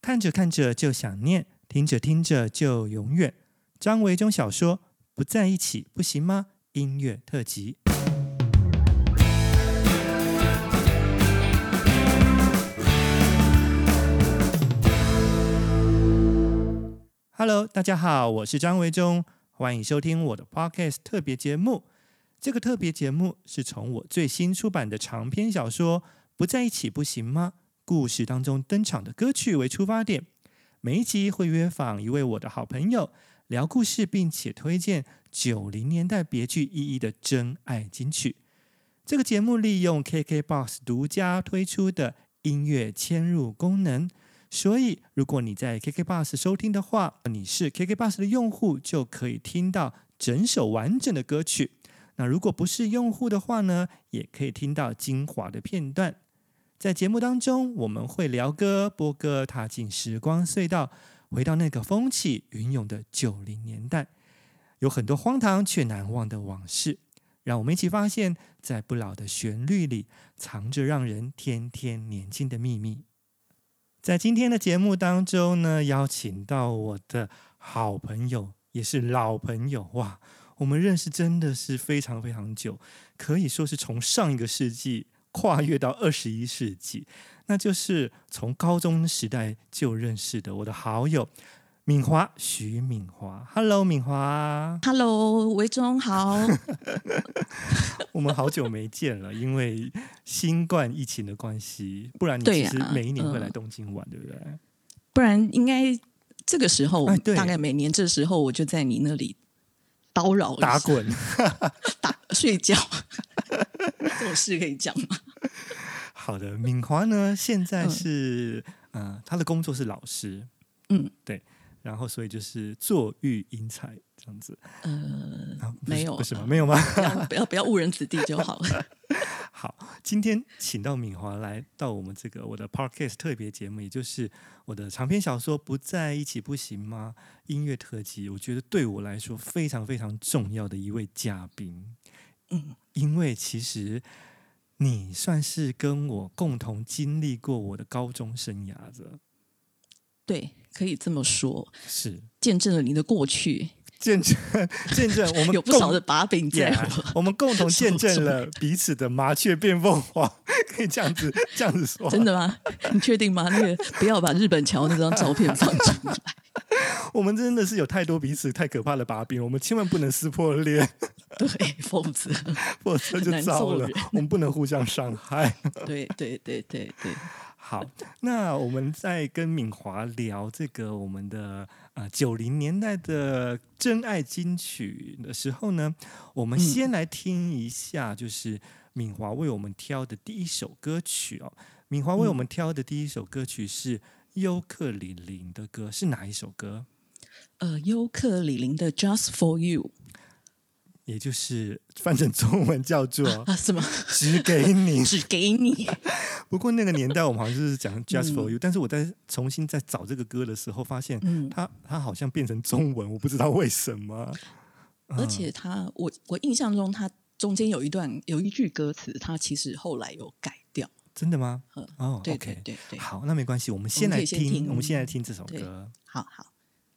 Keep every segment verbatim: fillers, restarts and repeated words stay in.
看着看着就想念，听着听着就永远。张维中小说《不在一起不行吗》音乐特辑。Hello， 大家好，我是张维中，欢迎收听我的 Podcast 特别节目。这个特别节目是从我最新出版的长篇小说《不在一起不行吗》故事当中登场的歌曲为出发点，每一集会约访一位我的好朋友，聊故事，并且推荐九零年代别具意义的真爱金曲。这个节目利用 K K B O X 独家推出的音乐嵌入功能，所以如果你在 K K B O X 收听的话，你是 K K B O X 的用户，就可以听到整首完整的歌曲。那如果不是用户的话呢，也可以听到精华的片段。在节目当中，我们会聊歌、播歌，踏进时光隧道，回到那个风起云涌的九零年代，有很多荒唐却难忘的往事。让我们一起发现，在不老的旋律里，藏着让人天天年轻的秘密。在今天的节目当中呢，邀请到我的好朋友，也是老朋友，哇，我们认识真的是非常非常久，可以说是从上一个世纪跨越到二十一世纪，那就是从高中时代就认识的我的好友敏华，徐敏华。 Hello 敏华。 Hello 维中好。 我们好久没见了，因为新冠疫情的关系，不然你其实每一年会来东京玩， 对,、啊呃、对不对？ 不然应该这个时候、哎、大概每年这时候我就在你那里叨扰打滚打睡觉这种事可以讲吗？ 好的，敏华呢现在是、嗯呃、他的工作是老师， 嗯， 对，然后所以就是作育英才这样子。 呃， 啊、 没有， 不是吗？没有吗？ 不要不要不要误人子弟就好了。 好，今天请到敏华来到我们这个我的 Podcast 特别节目，也就是我的长篇小说《不在一起不行吗》音乐特辑。我觉得对我来说非常非常重要的一位嘉宾， 嗯， 因为其实你算是跟我共同经历过我的高中生涯的。 对，可以这么说， 是见证了你的过去， 见证见证我们有不少的把柄在我、 yeah, 我们共同见证了彼此的麻雀变凤凰，可以这样子这样子说。 真的吗？你确定吗？那个不要把日本桥那张照片放出来。 我们真的是有太多彼此太可怕的把柄，我们千万不能撕破脸， 对，否则否则就糟了。我们不能互相伤害。 对对对对对。 好，那我们在跟敏华聊这个我们的呃九零年代的真爱金曲的时候呢，我们先来听一下，就是敏华为我们挑的第一首歌曲哦。敏华为我们挑的第一首歌曲是尤克里里的歌，是哪一首歌？ 呃，尤克里里的 Just for You， 也就是翻成中文叫做啊什么？ 只给你， 只给你。 不过那个年代我们好像就是讲 Just for You，、嗯、但是我在重新在找这个歌的时候，发现它、嗯、它好像变成中文，我不知道为什么。 而且它，我我印象中，它中间有一段有一句歌词，它其实后来有改掉。 真的吗？ 嗯、 哦， 对 OK， 对对对。 好，那没关系，我们先来听，我们, 听我们先来听这首歌。 好好。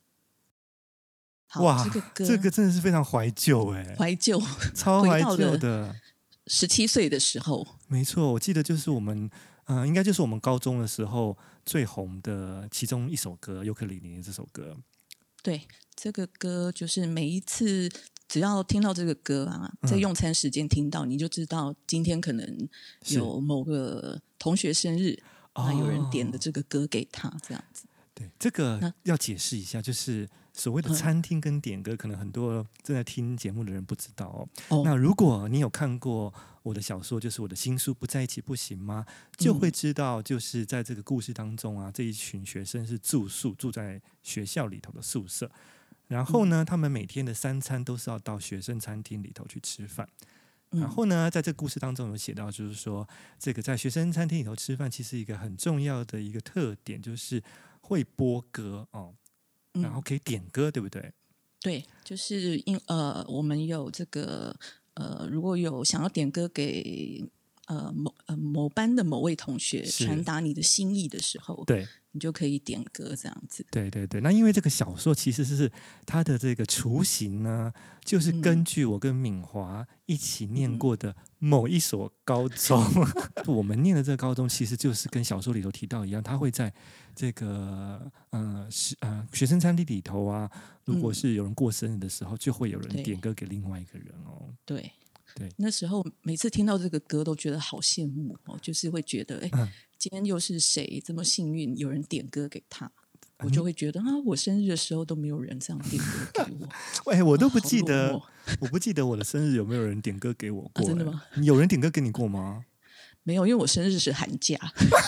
好哇， 这个歌， 这个真的是非常怀旧哎， 怀旧， 超怀旧的。 十七岁的时候， 没错，我记得就是我们，呃，应该就是我们高中的时候最红的其中一首歌，尤克里里这首歌。 对，这个歌就是每一次只要听到这个歌啊，在用餐时间听到，嗯、你就知道今天可能有某个同学生日，那有人点的这个歌给他，这样子。 对，这个要解释一下，就是所谓的餐厅跟点歌，可能很多正在听节目的人不知道哦。哦那如果你有看过我的小说，就是我的新书《不在一起不行吗》，就会知道，就是在这个故事当中啊，这一群学生是住宿，住在学校里头的宿舍。然后呢，他们每天的三餐都是要到学生餐厅里头去吃饭。然后呢，在这个故事当中有写到，就是说，这个在学生餐厅里头吃饭，其实一个很重要的一个特点就是会播歌哦，然后可以点歌，嗯、对不对？ 对，就是因呃，我们有这个呃，如果有想要点歌给呃某呃某班的某位同学是传达你的心意的时候， 对你就可以点歌这样子。 对对对，那因为这个小说其实是它的这个雏形呢，就是根据我跟敏华一起念过的某一所高中，嗯、我们念的这个高中其实就是跟小说里头提到一样，它会在这个呃是呃学生餐厅里头啊，如果是有人过生日的时候，就会有人点歌给另外一个人哦。 对。 对， 那时候每次听到这个歌都觉得好羡慕哦，就是会觉得哎、嗯，今天又是谁这么幸运有人点歌给他，我就会觉得啊，我生日的时候都没有人这样点歌给我。 喂，我都不记得、哦、我不记得我的生日有没有人点歌给我过、 啊、真的吗？ 有人点歌给你过吗？ 没有，因为我生日是寒假。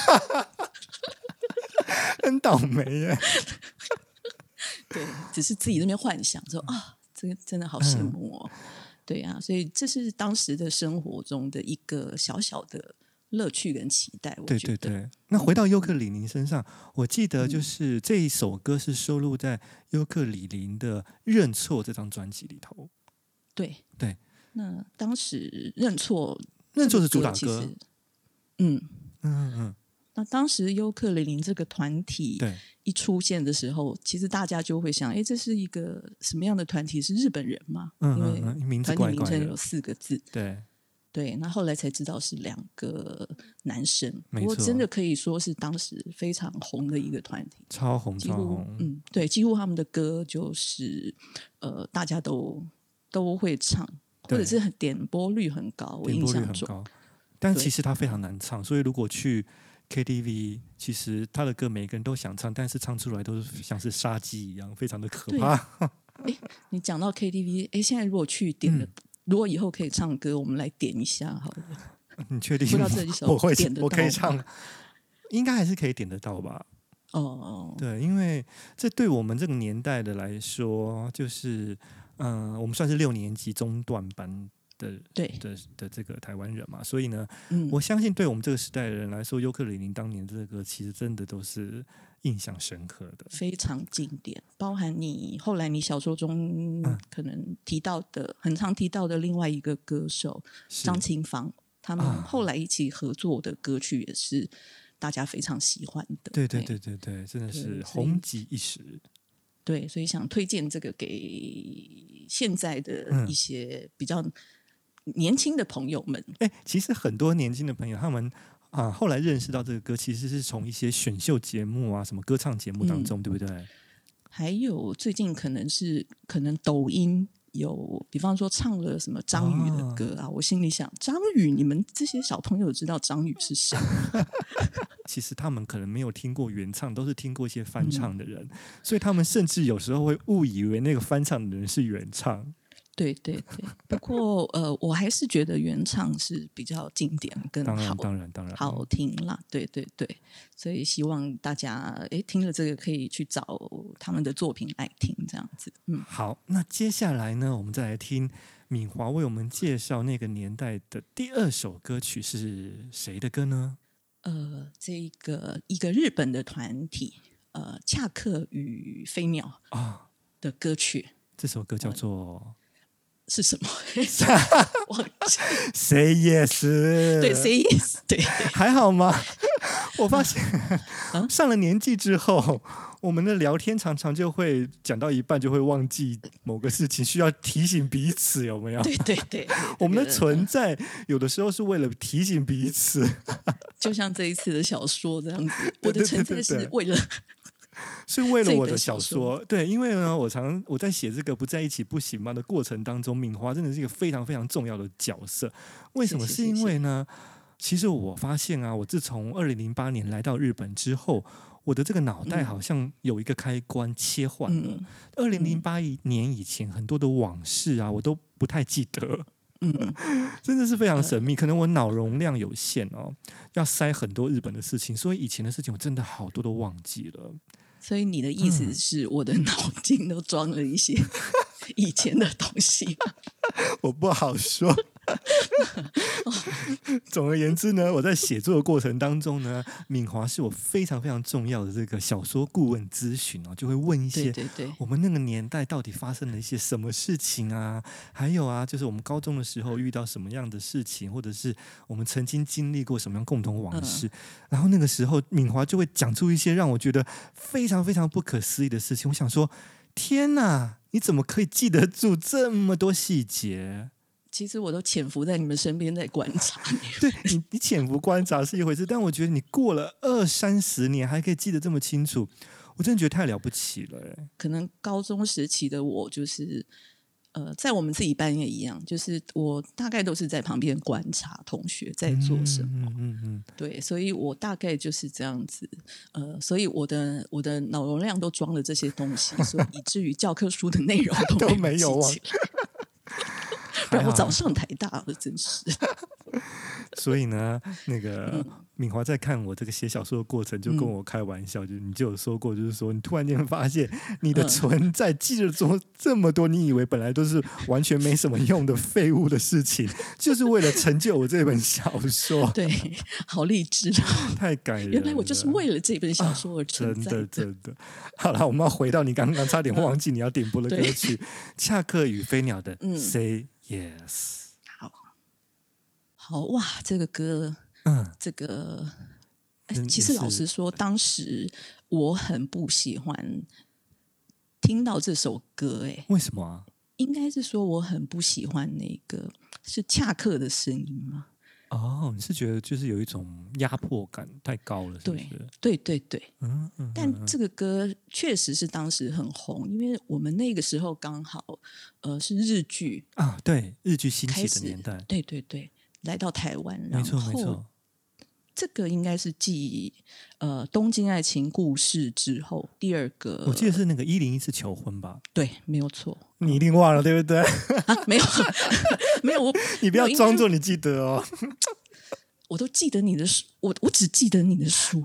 很倒霉耶。 对，只是自己那边幻想说啊，这个真的好羡慕哦。嗯，对啊，所以这是当时的生活中的一个小小的乐趣跟期待。我觉得对对对。那回到尤克里里身上，我记得就是这一首歌是收录在尤克里里的《认错》这张专辑里头。 对对。 那当时认错， 认错是主打歌。 嗯嗯嗯嗯。 那当时尤克里里这个团体一出现的时候，其实大家就会想，哎，这是一个什么样的团体？是日本人吗？ 嗯因为名字怪怪的， 团体名称有四个字。 对对，那后来才知道是两个男生。 不过真的可以说是当时非常红的一个团体， 超红超红。 嗯，对，几乎他们的歌就是呃，大家都都会唱，或者是很点播率很高。我印象中， 但其实他非常难唱，所以如果去K T V 其实他的歌每个人都想唱，但是唱出来都是像是杀鸡一样，非常的可怕。 哎，你讲到 K T V， 哎，现在如果去点了、嗯，如果以后可以唱歌，我们来点一下好了。 你确定？ 不知道这一首我会点得到， 我可以唱，应该还是可以点得到吧？ 哦， 对，因为这对我们这个年代的来说，就是嗯、呃，我们算是六年级中段班的对的, 的这个台湾人嘛，所以呢、 嗯， 我相信对我们这个时代的人来说，尤克里里当年这个其实真的都是印象深刻的， 非常经典。包含你后来你小说中可能提到的、嗯、很常提到的另外一个歌手张清芳，他们后来一起合作的歌曲也是大家非常喜欢的。 对对对对对，真的是红极一时。 对，所以想推荐这个给现在的一些比较年轻的朋友们。 哎、嗯，其实很多年轻的朋友，他们啊后来认识到这个歌，其实是从一些选秀节目啊、什么歌唱节目当中，嗯、对不对？ 还有最近可能是可能抖音有，比方说唱了什么张宇的歌啊，哦、我心里想，张宇，你们这些小朋友知道张宇是谁？ 其实他们可能没有听过原唱，都是听过一些翻唱的人，嗯、所以他们甚至有时候会误以为那个翻唱的人是原唱。 对对对，不过呃，我还是觉得原唱是比较经典更好， 当然当然当然好听啦。对对对，所以希望大家诶听了这个可以去找他们的作品来听，这样子。嗯， 好，那接下来呢，我们再来听敏华为我们介绍那个年代的第二首歌曲是谁的歌呢？ 呃，这个一个日本的团体，呃，恰克与飞鸟啊的歌曲、哦， 这首歌叫做。 是什么？忘记。 Say yes。 对 ，Say yes。对， 还好吗？我发现、啊、上了年纪之后，我们的聊天常常就会讲到一半就会忘记某个事情，需要提醒彼此，有没有？ 对对 对, 對。 我们的存在有的时候是为了提醒彼此， 就像这一次的小说这样子，我的存在是为了。 是为了我的小说，这個、对，因为呢，我常我在写这个不在一起不行吗的过程当中，敏华真的是一个非常非常重要的角色。为什么？是因为呢，其实我发现啊，我自从二零零八年来到日本之后，我的这个脑袋好像有一个开关切换了。二零零八年以前很多的往事啊，我都不太记得。嗯，真的是非常神秘，可能我脑容量有限哦，要塞很多日本的事情，所以以前的事情我真的好多都忘记了。 所以你的意思是我的脑筋都装了一些以前的东西？ 我不好说。 总而言之呢，我在写作的过程当中呢，敏华是我非常非常重要的这个小说顾问咨询哦，就会问一些对对对， 我们那个年代到底发生了一些什么事情啊，还有啊，就是我们高中的时候遇到什么样的事情，或者是我们曾经经历过什么样共同往事，嗯、然后那个时候敏华就会讲出一些让我觉得非常非常不可思议的事情。我想说，天哪，你怎么可以记得住这么多细节？ 其实我都潜伏在你们身边在观察你。 对你，你潜伏观察是一回事，但我觉得你过了二三十年还可以记得这么清楚，我真的觉得太了不起了。 可能高中时期的我就是，呃，在我们自己班也一样，就是我大概都是在旁边观察同学在做什么。嗯嗯嗯，对，所以我大概就是这样子。呃，所以我的我的脑容量都装了这些东西，所以以至于教科书的内容都没有忘记。不然我早上台大了，真是。 所以呢，那个敏华在看我这个写小说的过程，就跟我开玩笑，嗯、就是你就有说过，就是说你突然间发现你的存在记着做这么多，你以为本来都是完全没什么用的废物的事情，就是为了成就我这本小说。 对，好励志啊！ 太感人了。 原来我就是为了这本小说而存在的。 啊、真的真的。好了，我们要回到你刚刚差点忘记你要点播的歌曲《恰克与飞鸟》的《Say Yes》。 好，好哇，这个歌，嗯，这个，欸、其实老实说，当时我很不喜欢听到这首歌、欸，哎， 为什么啊？ 应该是说我很不喜欢那个是恰克的声音吗？ 哦，你是觉得就是有一种压迫感太高了，是不是？ 对对对对， 嗯嗯嗯， 但这个歌确实是当时很红，因为我们那个时候刚好呃是日剧啊，对，日剧兴起的年代， 对对对，来到台湾， 没错没错。 这个应该是继呃《东京爱情故事》之后第二个， 我记得是那个一零一次求婚吧？ 对，没有错。 你一定忘了，对不对？ 啊、没有，没有，我你不要装作你记得哦。 我都记得你的书，我我只记得你的书。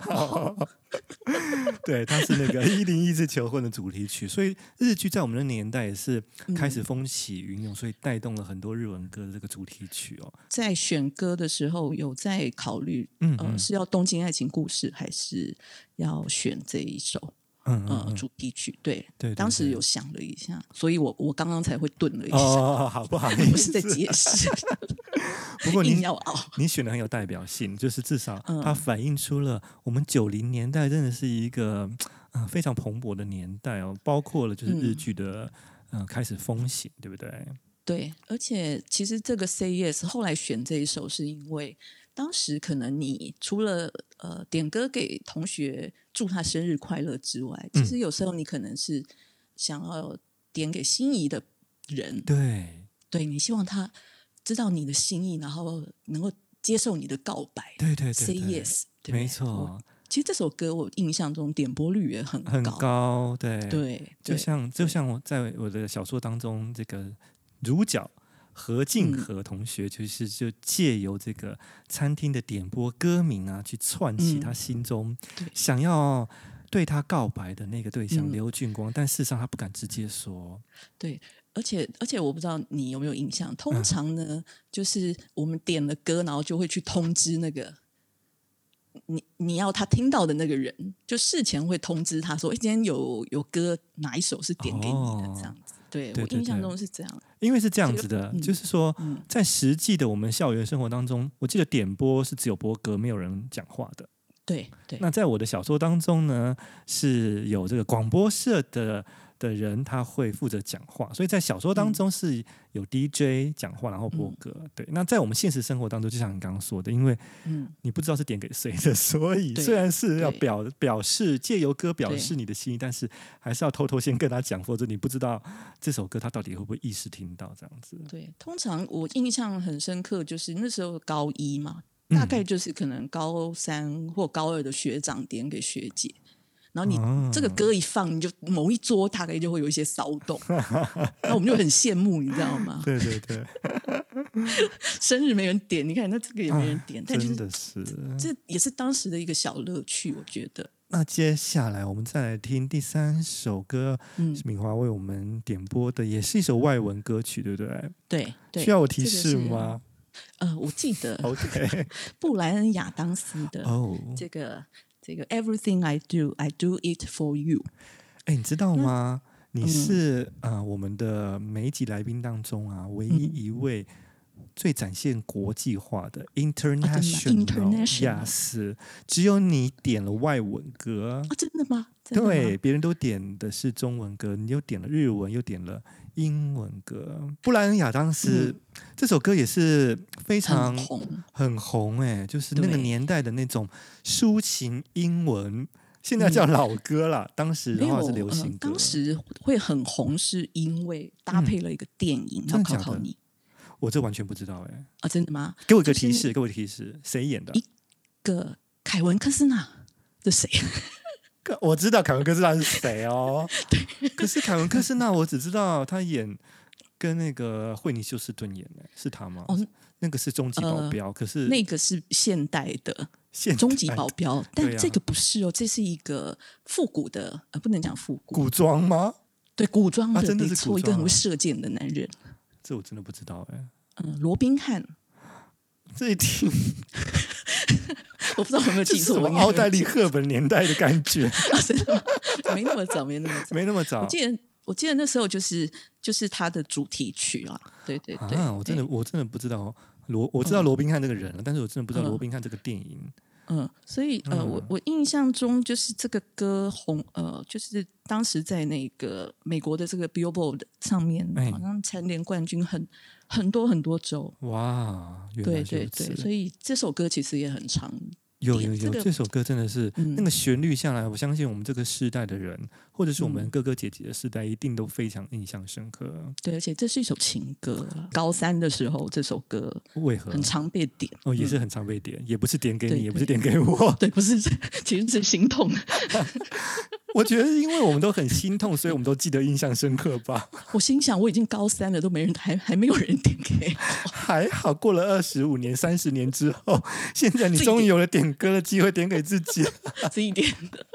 对，它是那个一零一次求婚的主题曲，所以日剧在我们的年代也是开始风起云涌，嗯、所以带动了很多日文歌的这个主题曲哦。 在选歌的时候，有在考虑，嗯嗯呃，是要《东京爱情故事》还是要选这一首？嗯嗯嗯呃，主题曲对 对, 对, 对，当时有想了一下，所以我我刚刚才会顿了一下， 哦，好不好意思， 不是在解释。 不过你你选的很有代表性，就是至少它反映出了我们九零年代真的是一个、呃、非常蓬勃的年代哦，包括了就是日剧的、嗯呃、开始风行，对不对？ 对，而且其实这个 Say Yes 后来选这一首是因为当时可能你除了呃点歌给同学祝他生日快乐之外，其实有时候你可能是想要点给心仪的人， 对， 对你希望他知道你的心意，然后能够接受你的告白， 对对对对 ，Say Yes， 对没错。 其实这首歌我印象中点播率也很高， 很高，对对， 就像就像我在我的小说当中，这个主角何静和同学就是就借由这个餐厅的点播歌名啊，去串起他心中想要对他告白的那个对象、嗯、刘俊光，但事实上他不敢直接说。 对，而且而且我不知道你有没有印象，通常呢、嗯、就是我们点了歌，然后就会去通知那个你你要他听到的那个人，就事前会通知他说，哎，今天有有歌哪一首是点给你的、哦、这样子。对，对对对，我印象中是这样， 因为是这样子的，嗯、就是说、嗯，在实际的我们校园生活当中，我记得点播是只有播歌，没有人讲话的。 对对。 那在我的小说当中呢，是有这个广播社的的人，他会负责讲话，所以在小说当中是有 D J 讲话，然后播歌。嗯、对，那在我们现实生活当中，就像你刚刚说的，因为你不知道是点给谁的，所以虽然是要表表示借由歌表示你的心意，但是还是要偷偷先跟他讲，否则你不知道这首歌他到底会不会意识听到这样子。 对，通常我印象很深刻，就是那时候高一嘛。大概就是可能高三或高二的学长点给学姐，然后你这个歌一放，你就某一桌大概就会有一些骚动，那我们就很羡慕，你知道吗？ 对对对， 生日没人点，你看那这个也没人点，啊、但、就是、 真的是这也是当时的一个小乐趣，我觉得。 那接下来我们再来听第三首歌，嗯，敏华为我们点播的，也是一首外文歌曲，对不对？ 对，对， 需要我提示吗？ 呃，我记得 OK 布莱恩亚当斯的哦， 这个、这个 Everything I Do, I Do It For You。 哎，你知道吗？你嗯是呃我们的每一集来宾当中啊，唯一嗯一位最展现国际化的啊，真的吗 international， ？International yes，只有你点了外文歌， 啊，真的吗？真的吗对，别人都点的是中文歌，你又点了日文，又点了英文歌。布莱恩亚当斯、 嗯这首歌也是非常很红， 很红哎、就是那个对年代的那种抒情英文，现在叫老歌啦，当时嗯没有的话是流呃行，歌。 当时会很红，是因为搭配了一个电影，要真的假的考考你我这完全不知道哎、 啊，真的吗？ 给我一个就是提示，给我一个提示，谁演的？ 一个凯文科斯纳，这谁？ 我知道凯文科斯纳是谁哦，可是凯文科斯纳我只知道他演跟那个惠妮休斯顿演的，是他吗？ 哦， 那个是终极保镖，可是那个是现代的现代终极保镖，但对啊这个不是哦，这是一个复古的，呃，不能讲复古， 古装吗？ 对，古装的， 啊真的是没错， 古装啊一个很会射箭的男人， 这我真的不知道哎、 嗯，罗宾汉， 这一听我不知道我有没有这记错， 是什么奥我应该没有记黛丽赫本年代的感觉， 啊真的吗没那么早，没那么早。 没那么早我记得，我记得那时候就是就是他的主题曲啊，对对对， 啊！我真的对我真的不知道罗，我知道罗宾汉这个人了，但是我真的不知道嗯罗宾汉这个电影。 嗯，所以呃， 嗯我我印象中就是这个歌红，呃，就是当时在那个美国的这个 Billboard 上面， 哎好像蝉联冠军很很多很多周。 哇，原来对如此。 对对，所以这首歌其实也很长。 有有有， 这个这首歌真的是、 嗯那个旋律下来，我相信我们这个世代的人，或者是我们嗯哥哥姐姐的世代，一定都非常印象深刻。 对，而且这是一首情歌。高三的时候，这首歌为何？ 很常被点。 哦，也是很常被点，也不是点给你， 对也不是点给我。 对，不是，其实是心痛的。 我觉得，因为我们都很心痛，所以我们都记得印象深刻吧。 我心想，我已经高三了，都没人还还没有人点给我。 还好，过了二十五年、三十年之后，现在你自己点终于有了点歌的机会，点给自己。 自己点的。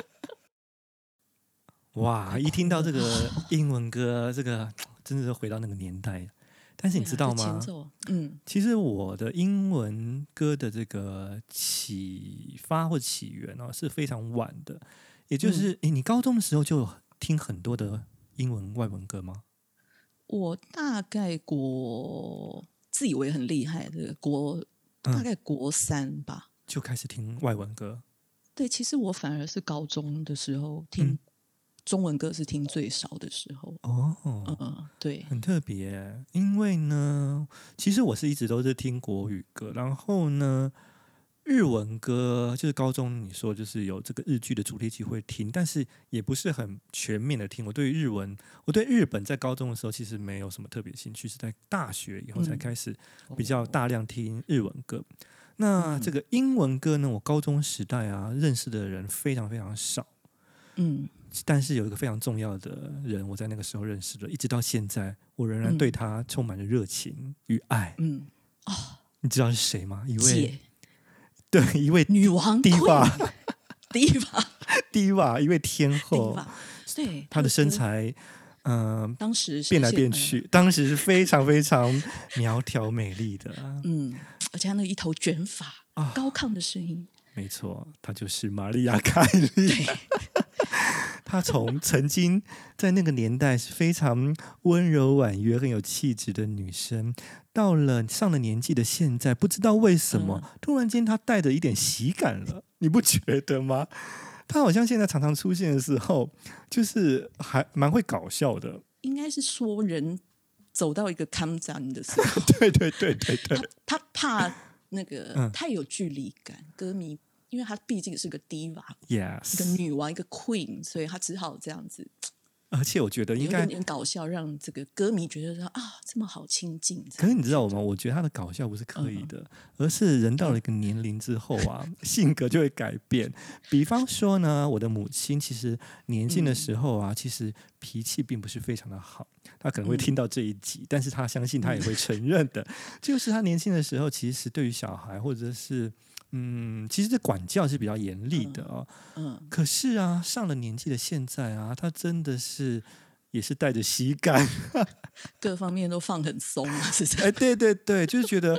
哇！一听到这个英文歌，这个真的是回到那个年代。但是你知道吗？ 对啊这前奏，嗯其实我的英文歌的这个启发或起源哦是非常晚的，也就是，诶，你高中的时候就有听很多的英文外文歌吗？ 我大概国自以为很厉害的国， 嗯大概国三吧。 就开始听外文歌。 对，其实我反而是高中的时候听嗯中文歌是听最少的时候。 哦， 嗯，对， 很特别，因为呢，其实我是一直都是听国语歌，然后呢，日文歌就是高中你说就是有这个日剧的主题曲会听，但是也不是很全面的听。我对于日文，我对日本在高中的时候其实没有什么特别兴趣，是在大学以后才嗯开始比较大量听日文歌。那这个英文歌呢，我高中时代啊认识的人非常非常少。 嗯但是有一个非常重要的人，我在那个时候认识了，一直到现在，我仍然对他充满了热情与爱。 嗯， 你知道是谁吗？一位姐对，一位女王迪瓦 Queen，迪瓦迪瓦，一位天迪后， 瓦，对， 她的身歌材，嗯、 当时是变来现变去，当时是非常非常苗条美丽的。 嗯，而且他那一头卷发， 啊高亢的声音， 没错，她就是玛丽亚·凯莉。她从曾经在那个年代是非常温柔婉约、很有气质的女生，到了上了年纪的现在，不知道为什么， 嗯突然间她带着一点喜感了，你不觉得吗？她好像现在常常出现的时候，就是还蛮会搞笑的。 应该是说人走到一个康展的时候， 对对对对对， 他怕那个、 嗯太有距离感，歌迷，因为他毕竟是个 diva，一个 yes， 女王，一个 queen，所以他只好这样子， 而且我觉得应该有一点，点搞笑，让这个歌迷觉得说啊，这么好亲近。 可是你知道吗？我觉得他的搞笑不是刻意的，而是人到了一个年龄之后啊，性格就会改变。比方说呢，我的母亲其实年轻的时候啊，其实脾气并不是非常的好。她可能会听到这一集，但是她相信她也会承认的，就是她年轻的时候，其实对于小孩或者是嗯，其实这管教是比较严厉的哦。 嗯， 可是啊，上了年纪的现在啊，她真的是也是带着喜感。 各方面都放很松啊，是这样。 哎，对对对，就是觉得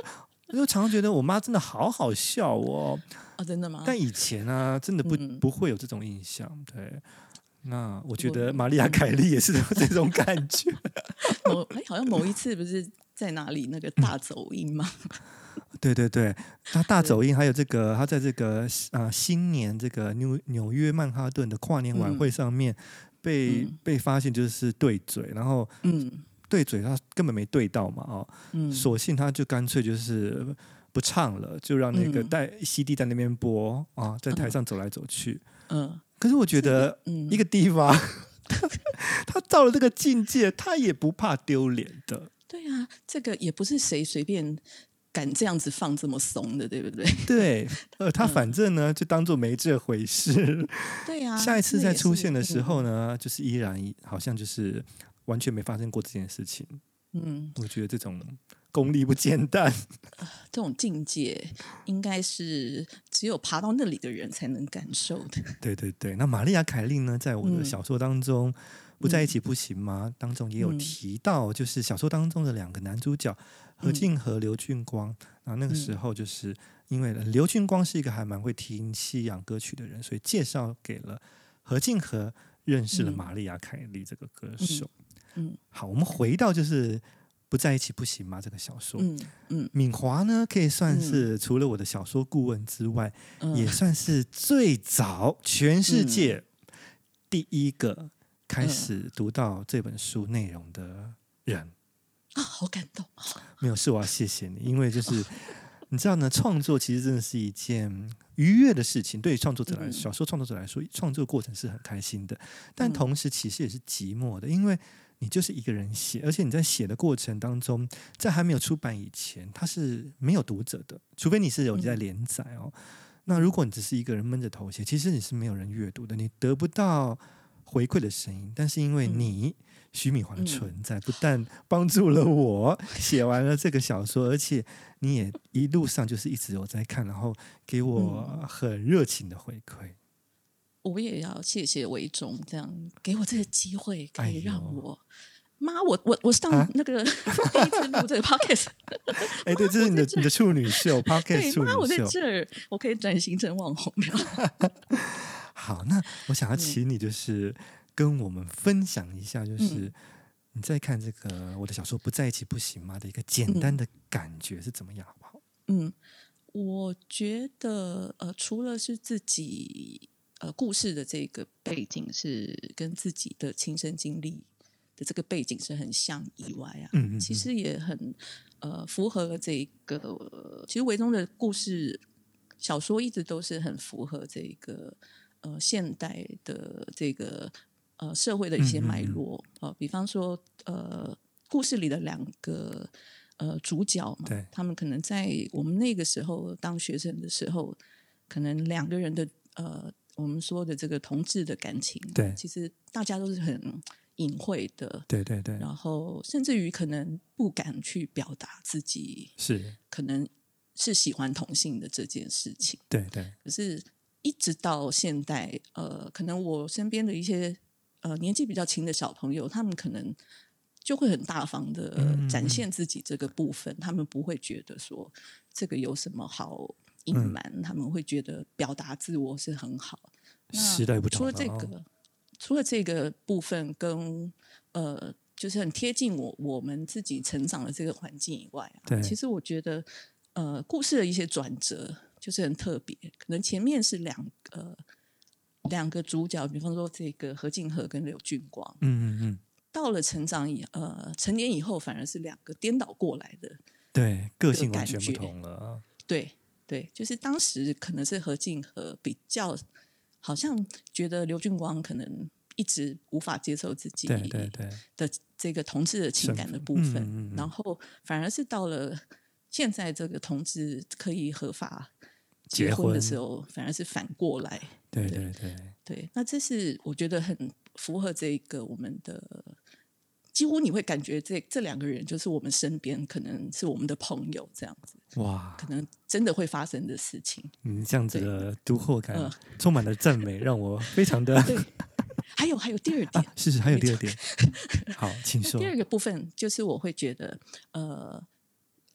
我就常常觉得我妈真的好好笑哦。 哦，真的吗？ 但以前啊，真的不、 嗯、 不会有这种印象。对，那我觉得我玛丽亚凯莉也是有这种感觉。 某哎，好像某一次不是在哪里那个大走音吗？ 对对对，他大走音，还有这个他在这个啊、呃、新年这个纽纽约曼哈顿的跨年晚会上面被、 嗯、 被发现就是对嘴，然后嗯对嘴他根本没对到嘛哦， 嗯， 索性他就干脆就是不唱了，就让那个嗯带 C D 在那边播啊，在台上走来走去。 嗯， 可是我觉得一个地方，嗯、他到了这个境界，他也不怕丢脸的。 对啊，这个也不是谁随便敢这样子放这么松的，对不对？ 对，呃，他反正呢、嗯、就当做没这回事。 对啊， 下一次再出现的时候呢，就是依然好像就是完全没发生过这件事情。嗯，我觉得这种功力不简单、 呃，这种境界应该是只有爬到那里的人才能感受的。 对对对，那玛丽亚凯莉呢，在我的小说当中，嗯、不在一起不行吗？嗯、当中也有提到，就是小说当中的两个男主角、嗯、何敬和、刘俊光。然后那个时候就是因为刘俊光是一个还蛮会听西洋歌曲的人，所以介绍给了何敬和，认识了玛丽亚凯莉这个歌手。嗯，嗯好，我们回到就是不在一起不行吗？这个小说，嗯嗯，敏华呢可以算是、嗯、除了我的小说顾问之外，嗯、也算是最早全世界第一个开始读到这本书内容的人。 啊，好感动！ 没有，是我要谢谢你，因为就是你知道呢，创作其实真的是一件愉悦的事情，对于创作者来说，小说创作者来说，创作过程是很开心的，但同时其实也是寂寞的，因为你就是一个人写，而且你在写的过程当中，在还没有出版以前，它是没有读者的，除非你是有在连载哦。那如果你只是一个人闷着头写，其实你是没有人阅读的，你得不到回馈的声音，但是因为你徐敏华的存在，不但帮助了我写完了这个小说，而且你也一路上就是一直有在看，然后给我很热情的回馈。 我也要谢谢维中，这样给我这个机会，可以让我。妈，我我我上那个、啊、第一次录这个 podcast， 哎，对，这是你的你的处女秀 podcast 处女秀。 妈，我在这儿，我可以转型成网红了。 好，那我想要请你就是跟我们分享一下，就是你在看这个我的小说《不在一起不行吗》的一个简单的感觉是怎么样，好不好？ 嗯，我觉得呃，除了是自己呃故事的这个背景是跟自己的亲身经历的这个背景是很像以外啊，嗯嗯嗯其实也很呃符合了这个、呃。其实维中的故事小说一直都是很符合这个。呃，现代的这个呃社会的一些脉络，嗯嗯嗯呃，比方说呃，故事里的两个呃主角嘛，他们可能在我们那个时候当学生的时候，可能两个人的呃，我们说的这个同志的感情， 对， 其实大家都是很隐晦的， 对对对， 然后甚至于可能不敢去表达自己是可能是喜欢同性的这件事情， 对对， 可是。一直到现代，呃，可能我身边的一些呃年纪比较轻的小朋友，他们可能就会很大方的展现自己这个部分，嗯、他们不会觉得说这个有什么好隐瞒，嗯、他们会觉得表达自我是很好。 时代不同了， 除了这个，哦、除了这个部分跟呃，就是很贴近我我们自己成长的这个环境以外啊，其实我觉得呃，故事的一些转折。就是很特别，可能前面是两个两个主角，比方说这个何敬和跟刘俊光，嗯嗯嗯，到了成长以呃成年以后，反而是两个颠倒过来的， 对，个性完全不同了。 对对，就是当时可能是何敬和比较，好像觉得刘俊光可能一直无法接受自己对对对的这个同志的情感的部分，嗯嗯嗯然后反而是到了现在这个同志可以合法。结婚的时候，反而是反过来。 对对对对，那这是我觉得很符合这个我们的，几乎你会感觉这这两个人就是我们身边可能是我们的朋友这样子。哇，可能真的会发生的事情。 嗯，这样子的读后感、呃、充满了赞美，让我非常的。 对，还有还有第二点， 啊、是是还有第二点。好，请说。 第二个部分就是我会觉得，呃。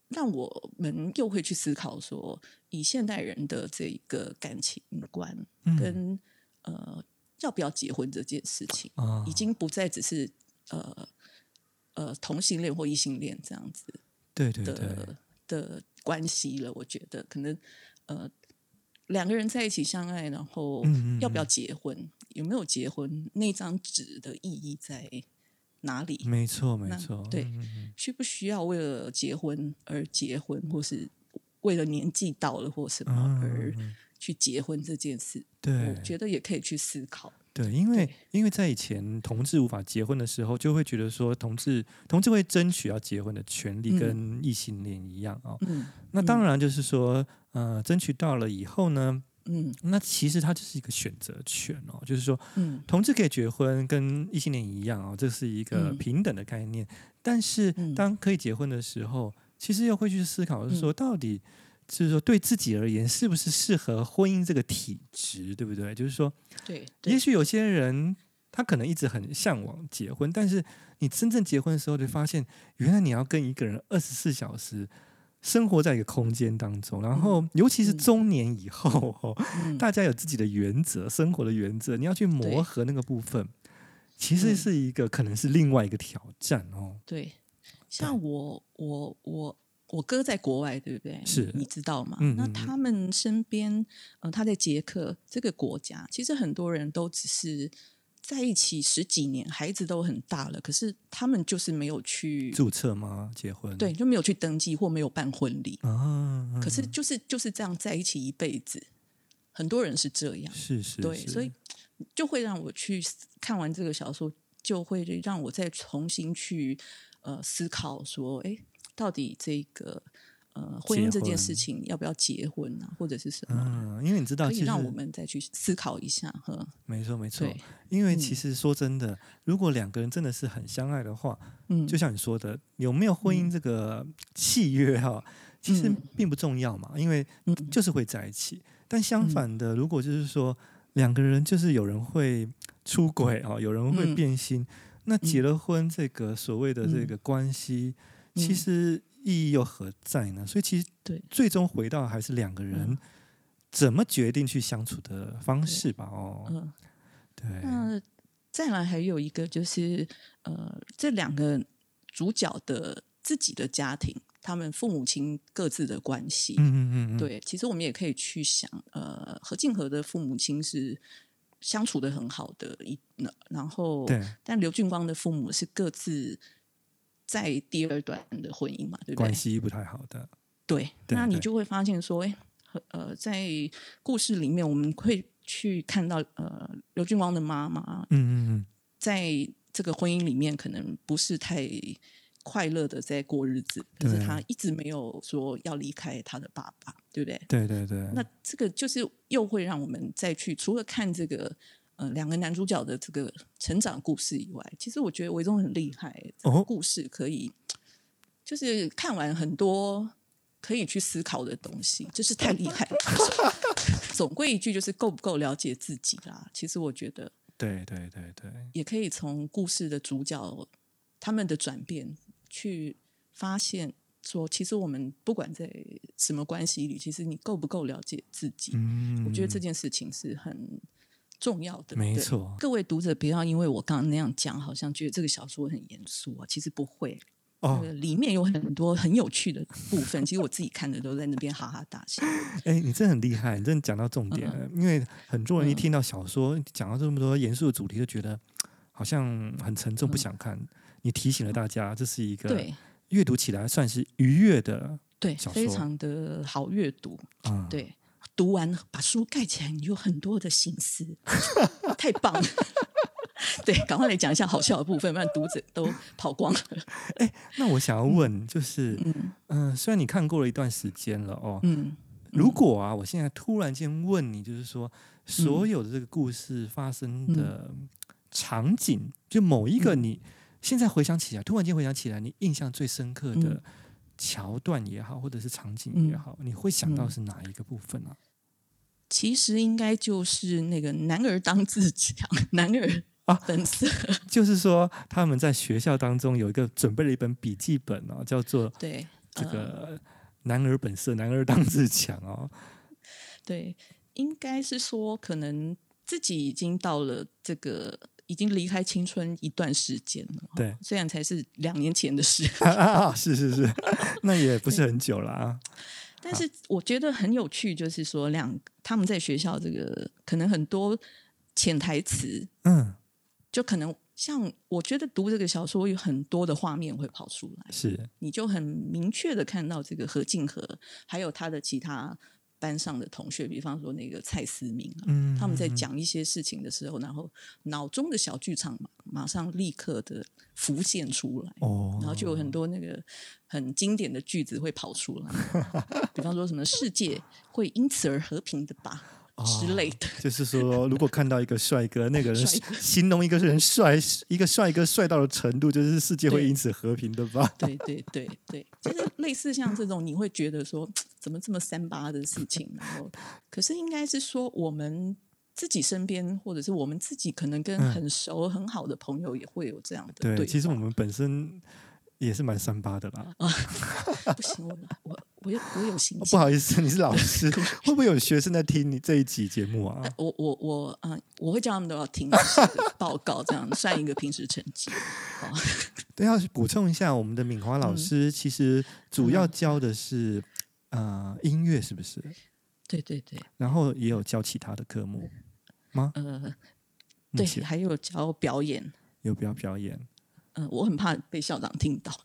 让我们又会去思考说，以现代人的这个感情观跟、嗯、呃要不要结婚这件事情，哦、已经不再只是呃呃同性恋或异性恋这样子的对对对的关系了。我觉得可能呃两个人在一起相爱，然后要不要结婚，嗯嗯嗯有没有结婚，那张纸的意义在哪里？ 没错没错， 对、嗯嗯，需不需要为了结婚而结婚，或是为了年纪到了或什么而去结婚这件事？对、嗯，我觉得也可以去思考。 对，因为因为在以前同志无法结婚的时候，就会觉得说同志同志会争取要结婚的权利，跟异性恋一样哦。嗯，那当然就是说，呃，争取到了以后呢，嗯，那其实它就是一个选择权哦，就是说，嗯，同志可以结婚，跟异性恋一样哦，这是一个平等的概念。嗯、但是当可以结婚的时候，其实又会去思考，就是说到底。就是说，对自己而言，是不是适合婚姻这个体质，对不对？就是说， 对， 也许有些人他可能一直很向往结婚，但是你真正结婚的时候，就发现原来你要跟一个人二十四小时生活在一个空间当中，然后尤其是中年以后，嗯、大家有自己的原则，生活的原则，你要去磨合那个部分，其实是一个、嗯、可能是另外一个挑战哦。 对，像我，我，我。我哥在国外，对不对？ 是， 你知道吗？ 嗯嗯嗯， 那他们身边，呃，他在捷克这个国家，其实很多人都只是在一起十几年，孩子都很大了，可是他们就是没有去注册吗？结婚？ 对，就没有去登记或没有办婚礼啊。 可是就是就是这样在一起一辈子，很多人是这样， 是是是， 对，所以就会让我去看完这个小说，就会让我再重新去呃思考说，哎。到底这个呃婚姻这件事情要不要结婚啊，或者是什么？ 嗯，因为你知道， 可以让我们再去思考一下。呵， 没错没错。因为其实说真的，嗯、如果两个人真的是很相爱的话，嗯，就像你说的，有没有婚姻这个契约哈、嗯，其实并不重要嘛，因为就是会在一起。但相反的，如果就是说两个人就是有人会出轨啊，有人会变心，嗯、那结了婚，这个所谓的这个关系。嗯其实意义又何在呢？所以其实最终回到还是两个人怎么决定去相处的方式吧。哦，嗯，对。 那再来还有一个就是呃，这两个主角的自己的家庭，他们父母亲各自的关系。 嗯嗯嗯。 对，其实我们也可以去想，呃，何敬和的父母亲是相处的很好的一，然后对， 但刘俊光的父母是各自。在第二段的婚姻嘛，对不对？ 关系不太好的， 对，对那你就会发现说，哎，呃，在故事里面，我们会去看到，呃，刘俊光的妈妈， 嗯嗯嗯， 在这个婚姻里面，可能不是太快乐的在过日子，可是他一直没有说要离开他的爸爸，对不对？ 对对对。 那这个就是又会让我们再去除了看这个。呃，两个男主角的这个成长故事以外，其实我觉得韦宗很厉害，这个故事可以、哦、就是看完很多可以去思考的东西，真是太厉害了。总归一句，就是够不够了解自己啦。其实我觉得， 对对对对， 也可以从故事的主角他们的转变去发现，说其实我们不管在什么关系里，其实你够不够了解自己，嗯，我觉得这件事情是很。重要的， 没错。 各位读者不要因为我刚刚那样讲，好像觉得这个小说很严肃啊。其实不会，哦，里面有很多很有趣的部分。其实我自己看的都在那边哈哈大笑。 哎，你真的很厉害，你真的讲到重点了。嗯、因为很多人一听到小说讲、嗯、到这么多严肃的主题，就觉得好像很沉重，不想看。嗯、你提醒了大家，这是一个阅读起来算是愉悦的小说， 对，非常的好阅读。嗯，对。读完把书盖起来，你有很多的心思，太棒了！对，赶快来讲一下好笑的部分，不然读者都跑光了。 哎，那我想要问，就是，嗯、呃，虽然你看过了一段时间了哦，嗯，如果啊，我现在突然间问你，就是说，所有的这个故事发生的场景，嗯、就某一个你现在回想起来，突然间回想起来，你印象最深刻的。嗯桥段也好，或者是场景也好，嗯、你会想到是哪一个部分啊？ 其实应该就是那个男儿当自强，男儿本色、啊。 就是说，他们在学校当中有一个准备了一本笔记本哦，叫做对这个男儿本色，男儿当自强哦。 对，应该是说可能自己已经到了这个，已经离开青春一段时间了。 对， 虽然才是两年前的事， 啊，是是是，那也不是很久了啊。 但是我觉得很有趣，就是说两他们在学校这个可能很多潜台词， 嗯， 就可能像我觉得读这个小说有很多的画面会跑出来， 是你就很明确的看到这个何敬和，还有他的其他班上的同学，比方说那个蔡思明、啊嗯， 他们在讲一些事情的时候，然后脑中的小剧场马马上立刻的浮现出来， 哦， 然后就有很多那个很经典的句子会跑出来，比方说什么世界会因此而和平的吧。之类的、 哦，就是说，如果看到一个帅哥，那个人帅哥形容一个人帅，一个帅哥帅到的程度，就是世界会因此和平的吧？ 对对对对，就是类似像这种，你会觉得说怎么这么三八的事情，然后可是应该是说我们自己身边，或者是我们自己可能跟很熟、嗯、很好的朋友也会有这样的对话。 对，其实我们本身也是蛮三八的啦。 啊，不行，我我我有我有心情。 不好意思，你是老师，会不会有学生在听你这一集节目啊？ 呃、我我我啊、呃，我会叫他们都要听报告，这样算一个平时成绩。哦， 对，要补充一下，我们的敏华老师其实主要教的是、嗯、呃音乐，是不是？ 对对对。 然后也有教其他的科目吗？ 呃，对，还有教表演， 有表表演。 嗯、呃，我很怕被校长听到，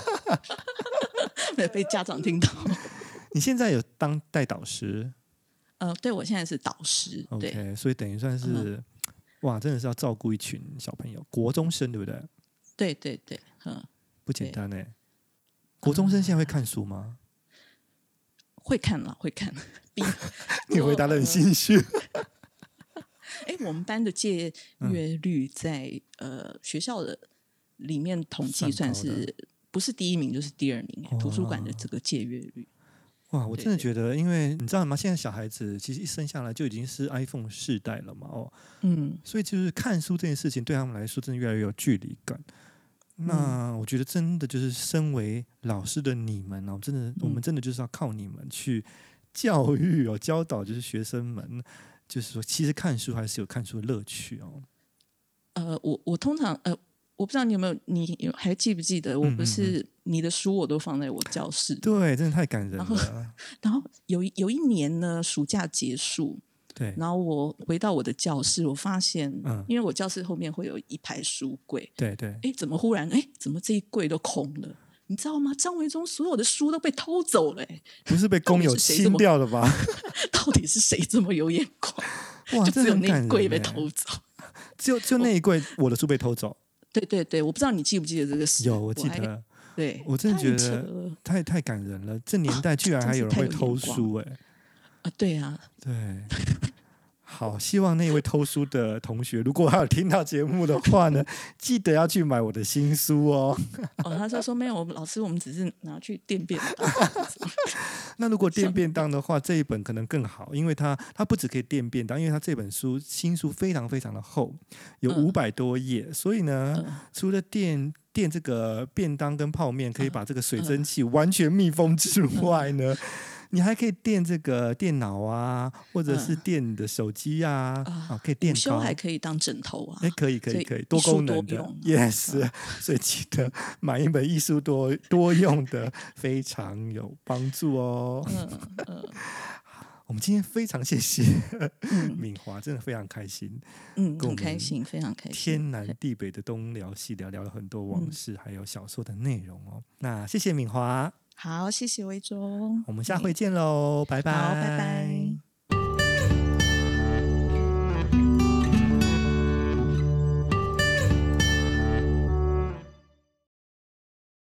被家长听到。 你现在有当代导师？ 呃，对，我现在是导师。 OK， 对， 所以等于算是、嗯、哇，真的是要照顾一群小朋友，国中生对不对？ 对对对，嗯， 不简单哎。国中生现在会看书吗？ 呃、会看了，会看。 你回答得很心虚。 哎，我们班的借阅率在、嗯、呃学校的里面统计算是不是第一名就是第二名，图书馆的这个借阅率。 哇，我真的觉得，因为你知道吗？现在小孩子其实一生下来就已经是 iPhone 世代了嘛，哦，嗯，所以就是看书这件事情对他们来说，真的越来越有距离感。那我觉得真的就是身为老师的你们哦，真的，我们真的就是要靠你们去教育哦，教导就是学生们，就是说，其实看书还是有看书的乐趣哦。 呃，我我通常呃。我不知道你有没有，你还记不记得？我不是、嗯嗯嗯、你的书我都放在我教室， 对，真的太感人了。 然后，然后有有一年呢，暑假结束， 对， 然后我回到我的教室，我发现，嗯，因为我教室后面会有一排书柜， 对对， 哎，怎么忽然，哎，怎么这一柜都空了？你知道吗？张维中所有的书都被偷走了， 不是被工友清掉了吧？ 到底是谁这么有眼光？ 哇， 就只有那一柜被偷走， 只有就那一柜，我的书被偷走。 对对对，我不知道你记不记得这个事？ 有，我记得。 对， 我真的觉得太太感人了。这年代居然还有人会偷书、欸，哎， 啊，对啊， 对。好，希望那位偷书的同学，如果还有听到节目的话呢，记得要去买我的新书哦。 哦，他就说没有，老师，我们只是拿去垫便当。 那如果垫便当的话，这一本可能更好，因为它它不只可以垫便当，因为它这本书新书非常非常的厚，有五百多页，嗯、所以呢，嗯、除了垫垫这个便当跟泡面可以把这个水蒸气完全密封之外呢。嗯你还可以垫这个电脑啊，或者是垫你的手机啊，嗯、啊，可以垫高，午休还可以当枕头啊， 哎，可以可以可以，多功能的 ，yes，、嗯、所以记得买一本艺术多多用的，非常有帮助哦。嗯嗯，我们今天非常谢谢敏华，真的非常开心， 嗯，很开心，非常开心， 天南地北的东聊西聊，聊了很多往事，嗯、还有小说的内容哦。那谢谢敏华。 好，谢谢维中， 我们下回见喽，拜拜， 好，拜拜。